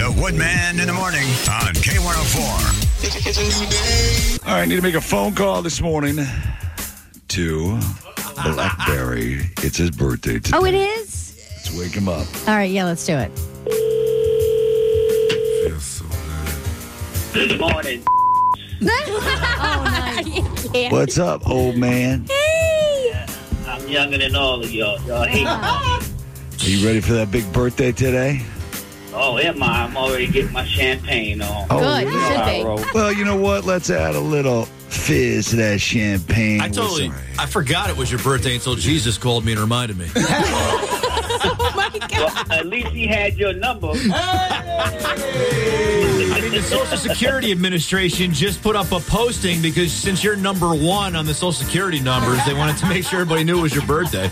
The Woodman in the morning on K104. It's a new day. All right, I need to make a phone call this morning to Blackberry. It's his birthday today. Oh, it is? Let's wake him up. All right, yeah, let's do it. Feels so good. Good morning. Yeah. What's up, old man? Hey! I'm younger than all of y'all. Y'all hate me. Are you ready for that big birthday today? Oh, am I? I'm already getting my champagne on. Oh, Good, you should I be. roll. Well, you know what? Let's add a little fizz to that champagne. I forgot it was your birthday until Jesus called me and reminded me. Oh, my God. Well, at least he had your number. I mean, the Social Security Administration just put up a posting because since you're number one on the Social Security numbers, they wanted to make sure everybody knew it was your birthday.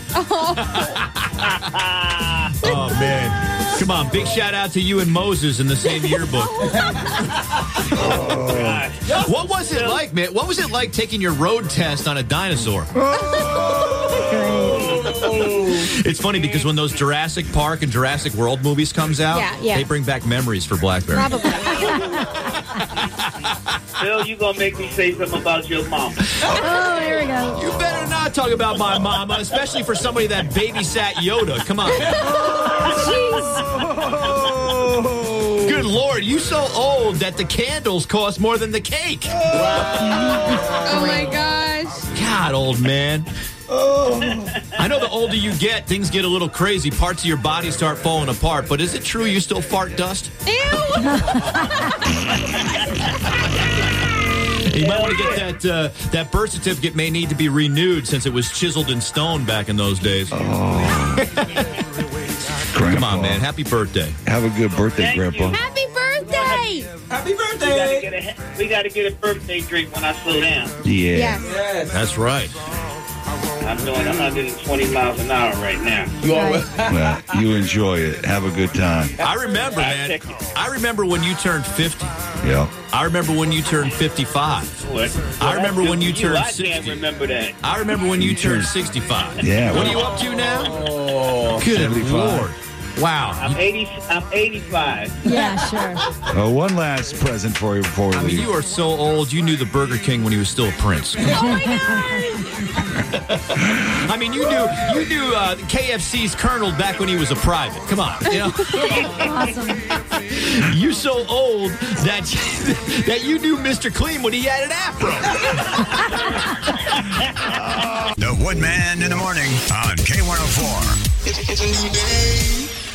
Oh, man. Come on, big shout out to you and Moses in the same yearbook. Gosh. What was it like, man? What was it like taking your road test on a dinosaur? It's funny because when those Jurassic Park and Jurassic World movies comes out, Yeah. they bring back memories for Blackberry. Probably. Phil, you gonna make me say something about your mama. Oh, here we go. You better not talk about my mama, especially for somebody that babysat Yoda. Come on. Good Lord, you so old that the candles cost more than the cake. Oh, my gosh. God, old man. I know the older you get, things get a little crazy. Parts of your body start falling apart. But is it true you still fart dust? Ew. You might want to get that birth certificate may need to be renewed since it was chiseled in stone back in those days. Come on, man. Happy birthday. Have a good birthday, Thank Grandpa. you. Happy birthday. Happy We gotta get a birthday drink when I slow down. Yeah. Yes. That's right. I'm doing 120 miles an hour right now. Well, you enjoy it. Have a good time. I remember, man. I remember when you turned 50. Yeah. I remember when you turned 55. What? I remember when you turned I 60. can't remember that. I remember when you turned 65. Yeah. What are you up to now? Good 75. Lord. Wow. I'm 85. Yeah, sure. One last present for you before we I mean, leave. you are so old. You knew the Burger King when he was still a prince. Oh, my God. I mean, you knew KFC's Colonel back when he was a private. Come on, you know. Awesome. You're so old that you knew Mr. Clean when he had an afro. The Woodman in the morning on K104. It's a new day.